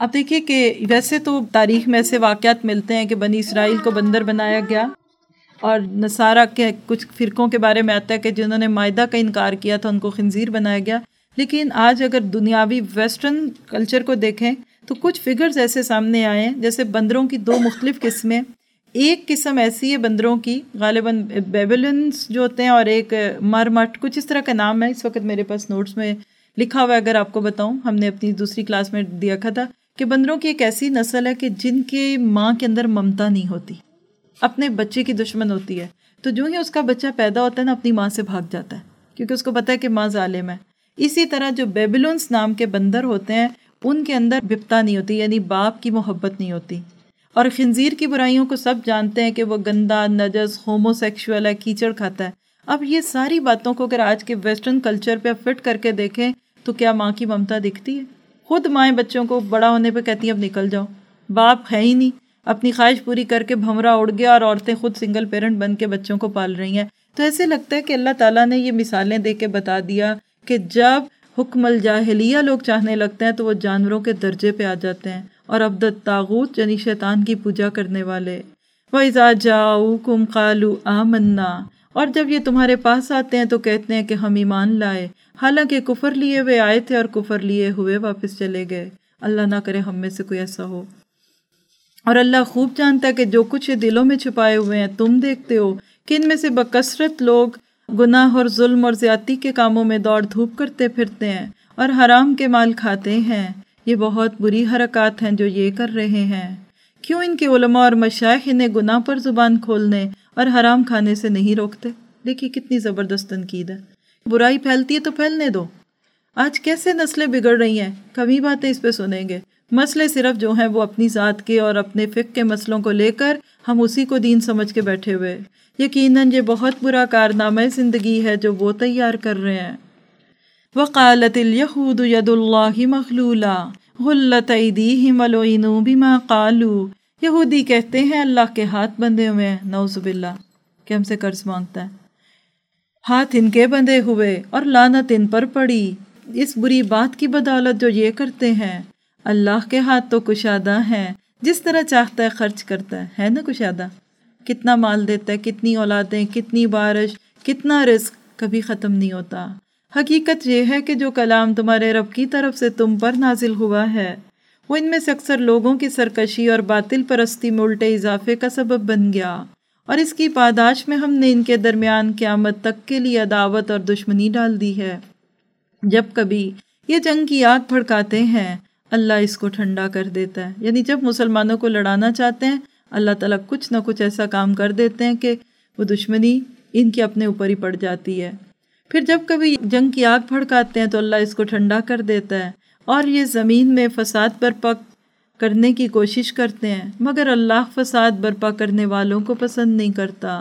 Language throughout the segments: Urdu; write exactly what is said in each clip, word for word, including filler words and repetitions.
اب دیکھیے کہ ویسے تو تاریخ میں ایسے واقعات ملتے ہیں کہ بنی اسرائیل کو بندر بنایا گیا، اور نصارہ کے کچھ فرقوں کے بارے میں آتا ہے کہ جنہوں نے مائدہ کا انکار کیا تھا ان کو خنزیر بنایا گیا. لیکن آج اگر دنیاوی ویسٹرن کلچر کو دیکھیں تو کچھ فگرز ایسے سامنے آئے ہیں، جیسے بندروں کی دو مختلف قسمیں. ایک قسم ایسی ہے بندروں کی، غالباً بیبلنس جو ہوتے ہیں، اور ایک مرمٹ، کچھ اس طرح کا نام ہے، اس وقت میرے پاس نوٹس میں لکھا ہوا ہے، اگر آپ کو بتاؤں، ہم نے اپنی دوسری کلاس میں دیکھا تھا کہ بندروں کی ایک ایسی نسل ہے کہ جن کے ماں کے اندر ممتا نہیں ہوتی، اپنے بچے کی دشمن ہوتی ہے. تو جو ہی اس کا بچہ پیدا ہوتا ہے نا، اپنی ماں سے بھاگ جاتا ہے کیونکہ اس کو پتہ ہے کہ ماں ظالم ہے. اسی طرح جو بیبلونس نام کے بندر ہوتے ہیں ان کے اندر بپتا نہیں ہوتی، یعنی باپ کی محبت نہیں ہوتی. اور خنزیر کی برائیوں کو سب جانتے ہیں کہ وہ گندا، نجس، ہومو سیکشول ہے، کیچڑ کھاتا ہے. اب یہ ساری باتوں کو اگر آج کے ویسٹرن کلچر پہ فٹ کر کے دیکھیں تو کیا ماں کی ممتا دکھتی ہے؟ خود مائیں بچوں کو بڑا ہونے پہ کہتی ہیں اب نکل جاؤ، باپ ہے ہی نہیں، اپنی خواہش پوری کر کے بھمرا اڑ گیا، اور عورتیں خود سنگل پیرنٹ بن کے بچوں کو پال رہی ہیں. تو ایسے لگتا ہے کہ اللہ تعالیٰ نے یہ مثالیں دے کے بتا دیا کہ جب حکم الجاہلیہ لوگ چاہنے لگتے ہیں تو وہ جانوروں کے درجے پہ آ جاتے ہیں. اور عبد الطاغوت یعنی شیطان کی پوجا کرنے والے، وَإِذَا جَاءُوكُمْ قَالُوا آمَنَّا، اور جب یہ تمہارے پاس آتے ہیں تو کہتے ہیں کہ ہم ایمان لائے، حالانکہ کفر لیے ہوئے آئے تھے اور کفر لیے ہوئے واپس چلے گئے. اللہ نہ کرے ہم میں سے کوئی ایسا ہو. اور اللہ خوب جانتا ہے کہ جو کچھ یہ دلوں میں چھپائے ہوئے ہیں تم دیکھتے ہو کہ ان میں سے بکثرت لوگ گناہ اور ظلم اور زیادتی کے کاموں میں دوڑ دھوپ کرتے پھرتے ہیں اور حرام کے مال کھاتے ہیں. یہ بہت بری حرکات ہیں جو یہ کر رہے ہیں. کیوں ان کے علماء اور مشائخ انہیں گناہ پر زبان کھولنے اور حرام کھانے سے نہیں روکتے؟ دیکھیے کتنی زبردست تنقید ہے. برائی پھیلتی ہے تو پھیلنے دو. آج کیسے نسلیں بگڑ رہی ہیں، کبھی باتیں اس پہ سنیں گے. مسئلے صرف جو ہیں وہ اپنی ذات کے اور اپنے فقہ کے مسئلوں کو لے کر ہم اسی کو دین سمجھ کے بیٹھے ہوئے. یقیناً یہ بہت برا کارنامہ زندگی ہے جو وہ تیار کر رہے ہیں. وَقَالَتِ الْيَهُودُ يَدُ اللَّهِ مَغْلُولَةٌ غُلَّتْ أَيْدِيهِمْ وَلُعِنُوا بِمَا قَالُوا. یہودی کہتے ہیں اللہ کے ہاتھ بندھے ہوئے ہیں، نعوذ باللہ، کہ ہم سے قرض مانگتا ہے. ہاتھ ان کے بندھے ہوئے اور لعنت ان پر پڑی اس بری بات کی بدولت جو یہ کرتے ہیں. اللہ کے ہاتھ تو کشادہ ہیں، جس طرح چاہتا ہے خرچ کرتا ہے ہے نا کشادہ. کتنا مال دیتا ہے، کتنی اولادیں، کتنی بارش، کتنا رزق، کبھی ختم نہیں ہوتا. حقیقت یہ ہے کہ جو کلام تمہارے رب کی طرف سے تم پر نازل ہوا ہے وہ ان میں سے اکثر لوگوں کی سرکشی اور باطل پرستی میں الٹے اضافے کا سبب بن گیا، اور اس کی پاداش میں ہم نے ان کے درمیان قیامت تک کے لیے عداوت اور دشمنی ڈال دی ہے. جب کبھی یہ جنگ کی آگ بھڑکاتے ہیں اللہ اس کو ٹھنڈا کر دیتا ہے. یعنی جب مسلمانوں کو لڑانا چاہتے ہیں اللہ تعالیٰ کچھ نہ کچھ ایسا کام کر دیتے ہیں کہ وہ دشمنی ان کے اپنے اوپر ہی پڑ جاتی ہے. پھر جب کبھی جنگ کی آگ بھڑکاتے ہیں تو اللہ اس کو ٹھنڈا کر دیتا ہے اور یہ زمین میں فساد برپا کرنے کی کوشش کرتے ہیں، مگر اللہ فساد برپا کرنے والوں کو پسند نہیں کرتا.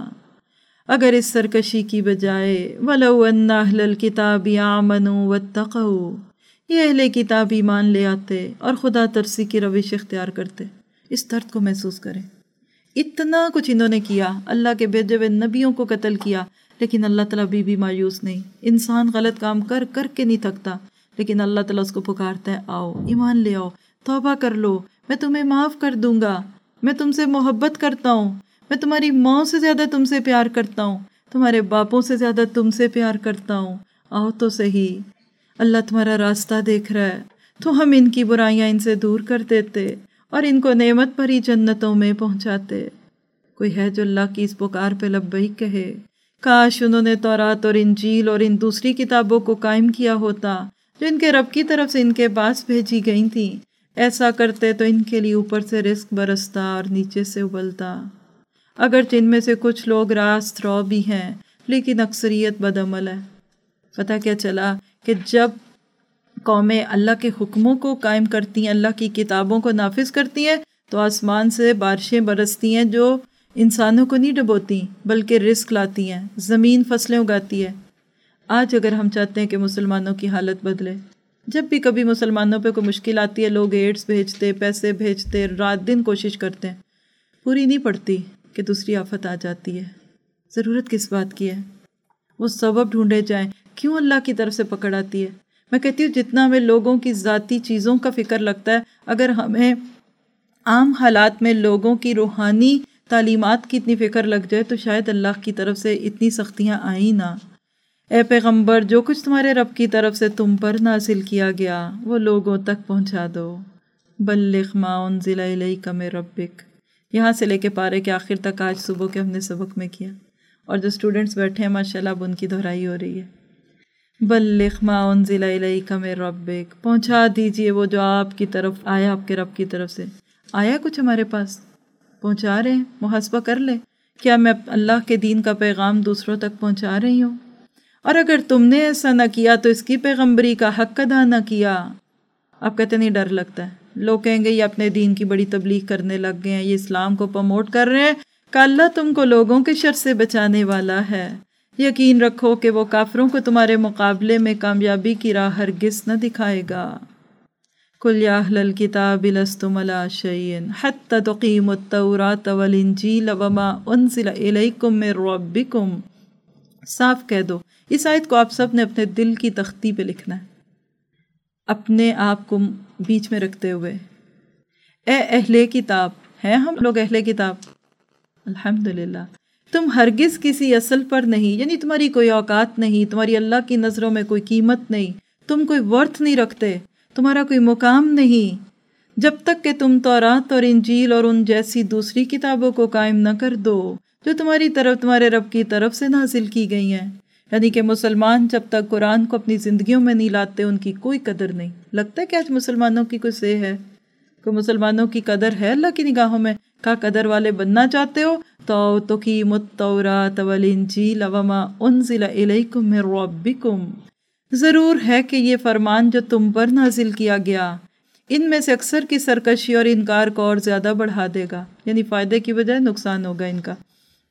اگر اس سرکشی کی بجائے وَلَوْ أَنَّ أَهْلَ الْكِتَابِ آمَنُوا وَاتَّقَوْا، یہ اہل کتاب ایمان لے آتے اور خدا ترسی کی روش اختیار کرتے. اس درد کو محسوس کریں. اتنا کچھ انہوں نے کیا، اللہ کے بھیجے ہوئے نبیوں کو قتل کیا، لیکن اللہ تعالیٰ بھی بھی مایوس نہیں. انسان غلط کام کر کر کے نہیں تھکتا، لیکن اللہ تعالیٰ اس کو پکارتا ہے آؤ ایمان لے آؤ، توبہ کر لو، میں تمہیں معاف کر دوں گا، میں تم سے محبت کرتا ہوں، میں تمہاری ماں سے زیادہ تم سے پیار کرتا ہوں، تمہارے باپوں سے زیادہ تم سے پیار کرتا ہوں، آؤ تو صحیح. اللہ تمہارا راستہ دیکھ رہا ہے. تو ہم ان کی برائیاں ان سے دور کر دیتے اور ان کو نعمت بھری جنتوں میں پہنچاتے. کوئی ہے جو اللہ کی اس پکار پہ لبیک کہے؟ کاش انہوں نے تورات اور انجیل اور ان دوسری کتابوں کو قائم کیا ہوتا جو ان کے رب کی طرف سے ان کے پاس بھیجی گئی تھیں. ایسا کرتے تو ان کے لیے اوپر سے رزق برستا اور نیچے سے ابلتا. اگرچہ ان میں سے کچھ لوگ راست رو بھی ہیں لیکن اکثریت بدعمل ہے. پتہ کیا چلا کہ جب قومیں اللہ کے حکموں کو قائم کرتی ہیں، اللہ کی کتابوں کو نافذ کرتی ہیں، تو آسمان سے بارشیں برستی ہیں جو انسانوں کو نہیں ڈبوتی بلکہ رزق لاتی ہیں، زمین فصلیں اگاتی ہے. آج اگر ہم چاہتے ہیں کہ مسلمانوں کی حالت بدلے، جب بھی کبھی مسلمانوں پہ کوئی مشکل آتی ہے لوگ ایڈز بھیجتے، پیسے بھیجتے، رات دن کوشش کرتے ہیں، پوری نہیں پڑتی کہ دوسری آفت آ جاتی ہے. ضرورت کس بات کی ہے؟ وہ سبب ڈھونڈے جائیں. کیوں اللہ کی طرف سے پکڑ آتی ہے؟ میں کہتی ہوں جتنا ہمیں لوگوں کی ذاتی چیزوں کا فکر لگتا ہے، اگر ہمیں عام حالات میں لوگوں کی روحانی تعلیمات کی اتنی فکر لگ جائے تو شاید اللہ کی طرف سے اتنی سختیاں آئیں نہ۔ اے پیغمبر، جو کچھ تمہارے رب کی طرف سے تم پر نازل کیا گیا وہ لوگوں تک پہنچا دو۔ بلغ ما انزل الیک من ربک، یہاں سے لے کے پارے کے آخر تک آج صبح کے ہم نے سبق میں کیا، اور جو اسٹوڈنٹس بیٹھے ہیں ماشاءاللہ اب ان کی دہرائی ہو رہی ہے۔ بلغ ما انزل الیک من ربک، پہنچا دیجئے وہ جو آپ کی طرف آیا، آپ کے رب کی طرف سے آیا کچھ ہمارے پاس، پہنچا رہے ہیں۔ محاسبہ کر لیں، کیا میں اللہ کے دین کا پیغام دوسروں تک پہنچا رہی ہوں؟ اور اگر تم نے ایسا نہ کیا تو اس کی پیغمبری کا حق ادا نہ کیا۔ آپ کہتے نہیں ڈر لگتا ہے، لوگ کہیں گے یہ اپنے دین کی بڑی تبلیغ کرنے لگ گئے ہیں، یہ اسلام کو پروموٹ کر رہے ہیں، کہ اللہ تم کو لوگوں کے شر سے بچانے والا ہے۔ یقین رکھو کہ وہ کافروں کو تمہارے مقابلے میں کامیابی کی راہ ہرگز نہ دکھائے گا۔ قُلْ يَا أَهْلَ الْكِتَابِ لَسْتُمْ عَلَىٰ شَيْءٍ حَتَّىٰ تُقِيمُوا التَّوْرَاةَ وَالْإِنْجِيلَ وَمَا أُنزِلَ إِلَيْكُم مِّن رَّبِّكُمْ۔ صاف کہہ دو، اس آیت کو آپ سب نے اپنے دل کی تختی پہ لکھنا ہے، اپنے آپ کو بیچ میں رکھتے ہوئے۔ اے اہل کتاب، ہیں ہم لوگ اہل کتاب؟ الحمدللہ۔ تم ہرگز کسی اصل پر نہیں، یعنی تمہاری کوئی اوقات نہیں، تمہاری اللہ کی نظروں میں کوئی قیمت نہیں، تم کوئی ورتھ نہیں رکھتے، تمہارا کوئی مقام نہیں، جب تک کہ تم تورات اور انجیل اور ان جیسی دوسری کتابوں کو قائم نہ کر دو جو تمہاری طرف تمہارے رب کی طرف سے نازل کی گئی ہیں۔ یعنی کہ مسلمان جب تک قرآن کو اپنی زندگیوں میں نہیں لاتے ان کی کوئی قدر نہیں۔ لگتا ہے کہ آج مسلمانوں کی کوئی سے ہے، کوئی مسلمانوں کی قدر ہے اللہ کی نگاہوں میں؟ کہا قدر والے بننا چاہتے ہو تو تقیموا التوراۃ والانجیل وما انزل الیکم من ربکم، ضرور ہے کہ یہ فرمان جو تم پر نازل کیا گیا ان میں سے اکثر کی سرکشی اور انکار کو اور زیادہ بڑھا دے گا، یعنی فائدے کی بجائے نقصان ہوگا ان کا،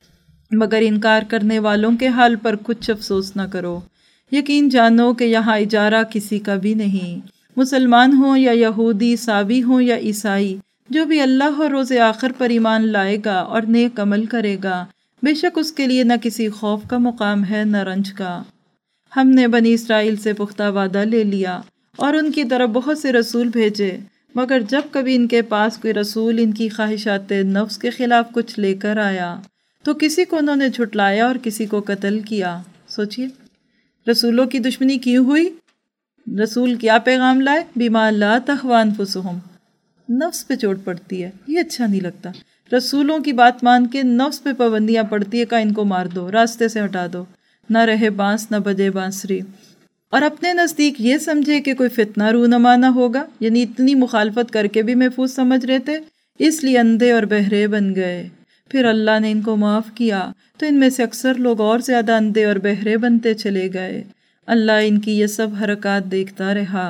مگر انکار کرنے والوں کے حال پر کچھ افسوس نہ کرو۔ یقین جانو کہ یہاں اجارہ کسی کا بھی نہیں، مسلمان ہوں یا یہودی، ساوی ہوں یا عیسائی، جو بھی اللہ اور روز آخر پر ایمان لائے گا اور نیک عمل کرے گا، بے شک اس کے لیے نہ کسی خوف کا مقام ہے نہ رنج کا۔ ہم نے بنی اسرائیل سے پختہ وعدہ لے لیا اور ان کی طرف بہت سے رسول بھیجے، مگر جب کبھی ان کے پاس کوئی رسول ان کی خواہشات نفس کے خلاف کچھ لے کر آیا تو کسی کو انہوں نے جھٹلایا اور کسی کو قتل کیا۔ سوچئے رسولوں کی دشمنی کیوں ہوئی؟ رسول کیا پیغام لائے؟ بما لا تہوی انفسہم، نفس پہ چوٹ پڑتی ہے، یہ اچھا نہیں لگتا۔ رسولوں کی بات مان کے نفس پہ پابندیاں پڑتی ہے، کہ ان کو مار دو، راستے سے ہٹا دو، نہ رہے بانس نہ بجے بانسری، اور اپنے نزدیک یہ سمجھے کہ کوئی فتنہ رونما نہ ہوگا، یعنی اتنی مخالفت کر کے بھی محفوظ سمجھ رہے تھے، اس لیے اندھے اور بہرے بن گئے۔ پھر اللہ نے ان کو معاف کیا تو ان میں سے اکثر لوگ اور زیادہ اندھے اور بہرے بنتے چلے گئے۔ اللہ ان کی یہ سب حرکات دیکھتا رہا۔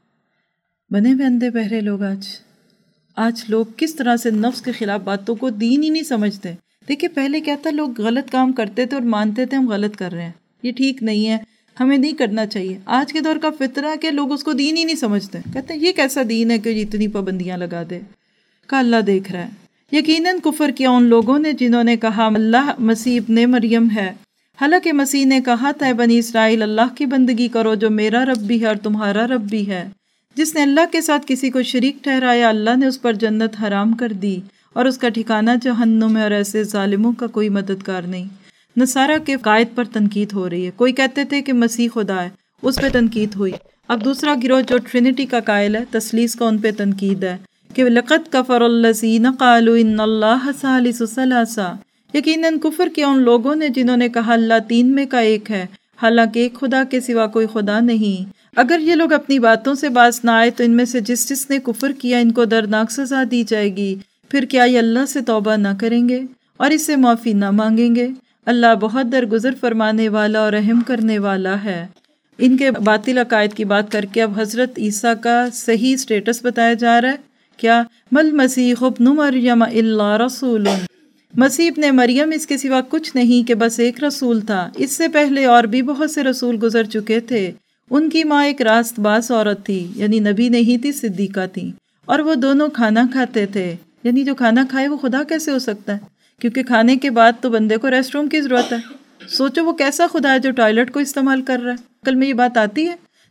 بنے ہوئے اندھے بہرے لوگ آج آج لوگ کس طرح سے نفس کے خلاف باتوں کو دین ہی نہیں سمجھتے۔ دیکھیں پہلے کیا تھا، لوگ غلط کام کرتے تھے اور مانتے تھے ہم غلط کر رہے ہیں، یہ ٹھیک نہیں ہے، ہمیں نہیں کرنا چاہیے۔ آج کے دور کا فطرہ ہے کہ لوگ اس کو دین ہی نہیں سمجھتے، کہتے ہیں یہ کیسا دین ہے کہ اتنی پابندیاں لگا دے۔ کہ اللہ دیکھ رہا ہے۔ یقیناً کفر کیا ان لوگوں نے جنہوں نے کہا اللہ مسیح ابن مریم ہے، حالانکہ مسیح نے کہا تھا بنی اسرائیل اللہ کی بندگی کرو جو میرا رب بھی ہے اور تمہارا رب بھی ہے۔ جس نے اللہ کے ساتھ کسی کو شریک ٹھہرایا اللہ نے اس پر جنت حرام کر دی اور اس کا ٹھکانہ جہنم ہے، اور ایسے ظالموں کا کوئی مددگار نہیں۔ نصارہ کے قائد پر تنقید ہو رہی ہے، کوئی کہتے تھے کہ مسیح خدا ہے، اس پہ تنقید ہوئی۔ اب دوسرا گروہ جو ٹرینٹی کا قائل ہے، تثلیث کا، ان پہ تنقید ہے کہ لقد کفر الذین قالوا ان اللہ ثالث ثلاثہ، یقیناً کفر کیا ان لوگوں نے جنہوں نے کہا اللہ تین میں کا ایک ہے، حالانکہ ایک خدا کے سوا کوئی خدا نہیں۔ اگر یہ لوگ اپنی باتوں سے باز نہ آئے تو ان میں سے جس جس نے کفر کیا ان کو دردناک سزا دی جائے گی، پھر کیا یہ اللہ سے توبہ نہ کریں گے اور اس سے معافی نہ مانگیں گے؟ اللہ بہت درگزر فرمانے والا اور رحم کرنے والا ہے۔ ان کے باطل عقائد کی بات کر کے اب حضرت عیسیٰ کا صحیح سٹیٹس بتایا جا رہا ہے۔ کیا؟ مل مسیح ابن مریم الا رسول، مسیح ابن مریم اس کے سوا کچھ نہیں کہ بس ایک رسول تھا، اس سے پہلے اور بھی بہت سے رسول گزر چکے تھے۔ ان کی ماں ایک راست باز عورت تھی، یعنی نبی نہیں تھی، صدیقہ تھی، اور وہ دونوں کھانا کھاتے تھے۔ یعنی جو کھانا کھائے وہ خدا کیسے ہو سکتا ہے؟ کیونکہ کھانے کے بعد تو بندے کو ریسٹ روم کی ضرورت ہے۔ سوچو وہ کیسا خدا ہے جو ٹوائلٹ کو استعمال کر رہا ہے؟ عقل میں یہ بات آتی ہے؟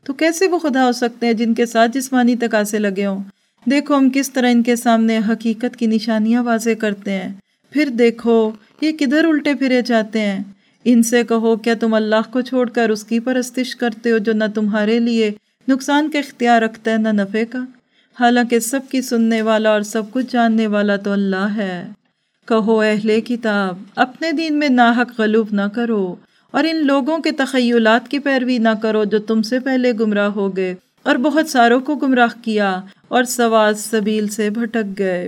تو کیسے وہ خدا ہو سکتے ہیں جن کے ساتھ جسمانی تقاضے لگے ہوں؟ دیکھو ہم کس طرح ان کے سامنے حقیقت کی نشانیاں واضح کرتے ہیں، پھر دیکھو یہ کدھر الٹے پھرے جاتے ہیں۔ ان سے کہو کیا تم اللہ کو چھوڑ کر اس کی پرستش کرتے ہو جو نہ تمہارے لیے نقصان کا اختیار رکھتا ہے نہ نفع کا، حالانکہ سب کی سننے والا اور سب کچھ جاننے والا تو اللہ ہے۔ کہو اہل کتاب اپنے دین میں ناحق غلوب نہ کرو اور ان لوگوں کے تخیلات کی پیروی نہ کرو جو تم سے پہلے گمراہ ہو گئے اور بہت ساروں کو گمراہ کیا اور سوا سبیل سے بھٹک گئے۔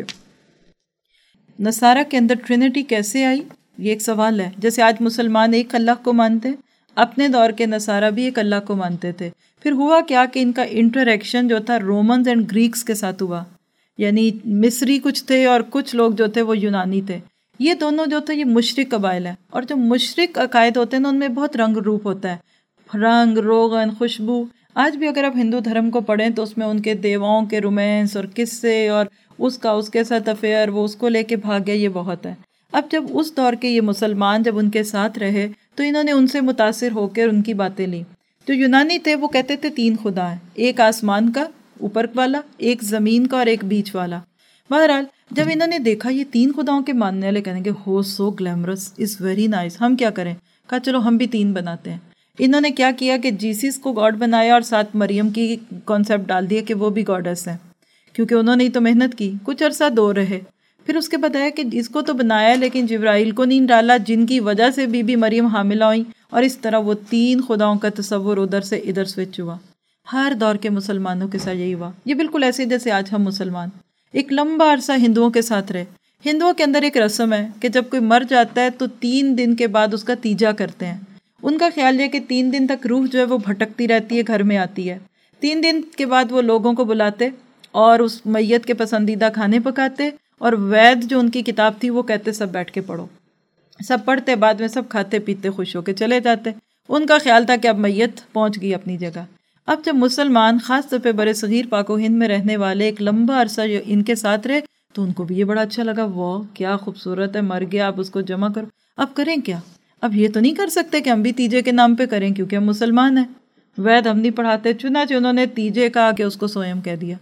نصارہ کے اندر ٹرینٹی کیسے آئی؟ یہ ایک سوال ہے۔ جیسے آج مسلمان ایک اللہ کو مانتے، اپنے دور کے نصارہ بھی ایک اللہ کو مانتے تھے۔ پھر ہوا کیا کہ ان کا انٹریکشن جو تھا رومنز اینڈ گریکس کے ساتھ ہوا، یعنی مصری کچھ تھے اور کچھ لوگ جو تھے وہ یونانی تھے۔ یہ دونوں جو تھے یہ مشرک قبائل ہیں، اور جو مشرک عقائد ہوتے ہیں نا ان میں بہت رنگ روپ ہوتا ہے، رنگ، روغن، خوشبو۔ آج بھی اگر آپ ہندو دھرم کو پڑھیں تو اس میں ان کے دیواؤں کے رومانس اور قصے اور اس کا اس کے ساتھ افیئر، وہ اس کو لے کے بھاگ گیا، یہ بہت ہے۔ اب جب اس دور کے یہ مسلمان جب ان کے ساتھ رہے تو انہوں نے ان سے متاثر ہو کر ان کی باتیں لی۔ جو یونانی تھے وہ کہتے تھے تین خدا ہیں، ایک آسمان کا اوپر والا، ایک زمین کا اور ایک بیچ والا۔ بہرحال جب انہوں نے دیکھا یہ تین خداؤں کے ماننے والے کہیں گے ہو so glamorous, is very nice, ہم کیا کریں؟ کہا چلو ہم بھی تین بناتے ہیں۔ انہوں نے کیا کیا کہ جیسس کو گاڈ بنایا اور ساتھ مریم کی کانسیپٹ ڈال دیا کہ وہ بھی گاڈس ہیں، کیونکہ انہوں نے ہی تو محنت کی۔ کچھ عرصہ دو رہے، پھر اس کے بعد ہے کہ اس کو تو بنایا لیکن جبرائیل کو نہیں ڈالا، جن کی وجہ سے بی بی مریم حاملہ ہوئیں، اور اس طرح وہ تین خداؤں کا تصور ادھر سے ادھر سوئچ ہوا۔ ہر دور کے مسلمانوں کے ساتھ یہی ہوا۔ یہ بالکل ایسے جیسے آج ہم مسلمان ایک لمبا عرصہ ہندوؤں کے ساتھ رہے۔ ہندوؤں کے اندر ایک رسم ہے کہ جب کوئی مر جاتا ہے تو تین دن کے بعد اس کا تیجا کرتے ہیں۔ ان کا خیال یہ کہ تین دن تک روح جو ہے وہ بھٹکتی رہتی ہے، گھر میں آتی ہے۔ تین دن کے بعد وہ لوگوں کو بلاتے اور اس میت کے پسندیدہ کھانے پکاتے، اور وید جو ان کی کتاب تھی وہ کہتے سب بیٹھ کے پڑھو۔ سب پڑھتے، بعد میں سب کھاتے پیتے خوش ہو کے چلے جاتے۔ ان کا خیال تھا کہ اب میت پہنچ گئی اپنی جگہ۔ اب جب مسلمان خاص طور پہ برِ صغیر پاک و ہند میں رہنے والے ایک لمبا عرصہ ان کے ساتھ رہے تو ان کو بھی یہ بڑا اچھا لگا، واہ کیا خوبصورت ہے، مر گیا اب اس کو جمع کرو۔ اب کریں کیا؟ اب یہ تو نہیں کر سکتے کہ ہم بھی تیجے کے نام پہ کریں کیونکہ ہم مسلمان ہیں، وید ہم نہیں پڑھاتے، چنانچہ انہوں نے تیجے کہا کہ اس کو سوئم کہہ دیا۔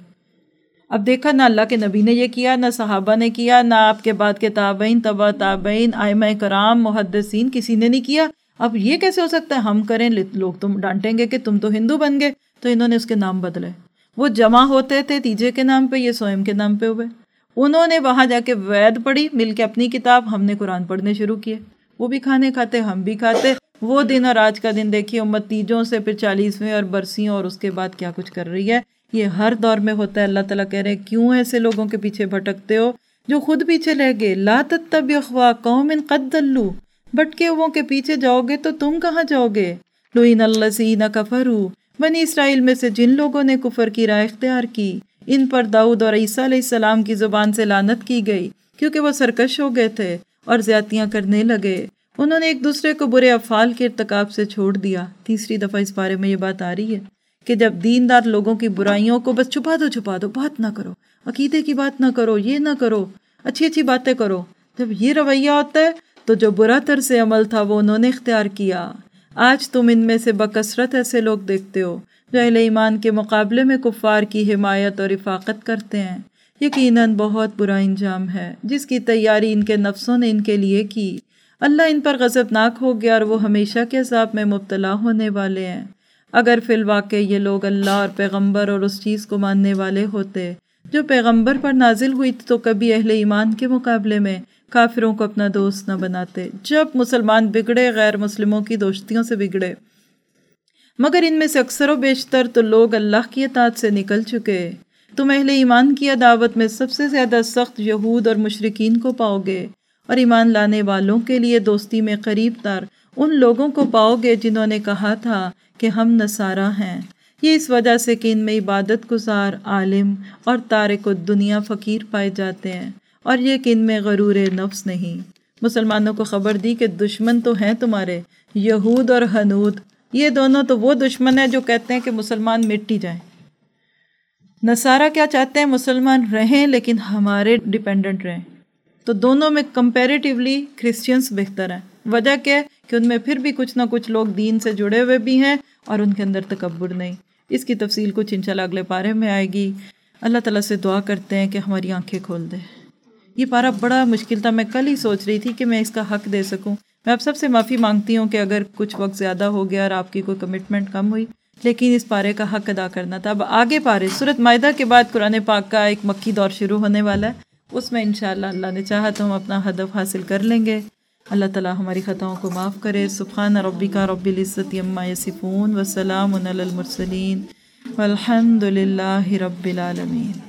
اب دیکھا نہ اللہ کے نبی نے یہ کیا، نہ صحابہ نے کیا، نہ آپ کے بعد کے تابعین، تبع تابعین، ائمہ کرام، محدثین، کسی نے نہیں کیا۔ اب یہ کیسے ہو سکتا ہے ہم کریں؟ لوگ تم ڈانٹیں گے کہ تم تو ہندو بن گئے، تو انہوں نے اس کے نام بدلے۔ وہ جمع ہوتے تھے تیجے کے نام پہ، یہ سوئم کے نام پہ ہوئے۔ انہوں نے وہاں جا کے وید پڑھی مل کے اپنی کتاب، ہم نے قرآن پڑھنے شروع کیے، وہ بھی کھانے کھاتے ہم بھی کھاتے۔ وہ دن اور آج کا دن دیکھیے، امت تیجوں سے پھر چالیسویں اور برسیوں اور اس کے بعد کیا کچھ کر رہی ہے۔ یہ ہر دور میں ہوتا ہے۔ اللہ تعالیٰ کہہ رہے ہیں کیوں ایسے لوگوں کے پیچھے بھٹکتے ہو جو خود پیچھے رہ گئے؟ لا تتبعوا اخوا قوم قد ضلوا، بھٹکے ہوئوں کے پیچھے جاؤ گے تو تم کہاں جاؤ گے؟ لعن الذین کفروا، بنی اسرائیل میں سے جن لوگوں نے کفر کی راہ اختیار کی، ان پر داؤد اور عیسیٰ علیہ السلام کی زبان سے لعنت کی گئی کیونکہ وہ سرکش ہو گئے تھے اور زیادتیاں کرنے لگے۔ انہوں نے ایک دوسرے کو برے افعال کے ارتکاب سے چھوڑ دیا۔ تیسری دفعہ اس بارے میں یہ بات آ رہی ہے کہ جب دیندار لوگوں کی برائیوں کو بس چھپا دو چھپا دو، بات نہ کرو، عقیدے کی بات نہ کرو، یہ نہ کرو، اچھی اچھی باتیں کرو، جب یہ رویہ ہوتا ہے تو جو برا طرز عمل تھا وہ انہوں نے اختیار کیا۔ آج تم ان میں سے بکثرت ایسے لوگ دیکھتے ہو جو اہل ایمان کے مقابلے میں کفار کی حمایت اور رفاقت کرتے ہیں۔ یقیناً بہت برا انجام ہے جس کی تیاری ان کے نفسوں نے ان کے لیے کی۔ اللہ ان پر غضبناک ہو گیا اور وہ ہمیشہ کے عذاب میں مبتلا ہونے والے ہیں۔ اگر فی الواقع یہ لوگ اللہ اور پیغمبر اور اس چیز کو ماننے والے ہوتے جو پیغمبر پر نازل ہوئی تو کبھی اہل ایمان کے مقابلے میں کافروں کو اپنا دوست نہ بناتے۔ جب مسلمان بگڑے غیر مسلموں کی دوستیوں سے بگڑے، مگر ان میں سے اکثر و بیشتر تو لوگ اللہ کی اطاعت سے نکل چکے۔ تم اہل ایمان کی عداوت میں سب سے زیادہ سخت یہود اور مشرکین کو پاؤ گے، اور ایمان لانے والوں کے لیے دوستی میں قریب تر ان لوگوں کو پاؤ گے جنہوں نے کہا تھا کہ ہم نصارہ ہیں۔ یہ اس وجہ سے کہ ان میں عبادت گزار عالم اور تارک الدنیا فقیر پائے جاتے ہیں، اور یہ کہ ان میں غرور نفس نہیں۔ مسلمانوں کو خبر دی کہ دشمن تو ہیں تمہارے، یہود اور ہنود، یہ دونوں تو وہ دشمن ہیں جو کہتے ہیں کہ مسلمان مٹ ہی جائیں۔ نصارہ کیا چاہتے ہیں؟ مسلمان رہیں لیکن ہمارے ڈیپینڈنٹ رہیں۔ تو دونوں میں کمپیریٹیولی کرسچنز بہتر ہیں۔ وجہ کیا ہے کہ ان میں پھر بھی کچھ نہ کچھ لوگ دین سے جڑے ہوئے بھی ہیں اور ان کے اندر تکبر نہیں۔ اس کی تفصیل کچھ انشاءاللہ اگلے پارے میں آئے گی۔ اللہ تعالیٰ سے دعا کرتے ہیں کہ ہماری آنکھیں کھول دے۔ یہ پارہ بڑا مشکل تھا، میں کل ہی سوچ رہی تھی کہ میں اس کا حق دے سکوں۔ میں آپ سب سے معافی مانگتی ہوں کہ اگر کچھ وقت زیادہ ہو گیا اور آپ کی کوئی کمٹمنٹ کم ہوئی، لیکن اس پارے کا حق ادا کرنا تھا۔ اب آگے پارے سورۃ مائدہ کے بعد قرآن پاک کا ایک مکی دور شروع ہونے والا ہے، اس میں انشاءاللہ اللہ نے چاہا تو ہم اپنا ہدف حاصل کر لیں گے۔ اللہ تعالیٰ ہماری خطاؤں کو معاف کرے۔ سبحان ربک رب العزت عما یصفون وسلام علی المرسلین والحمد للہ رب العالمین۔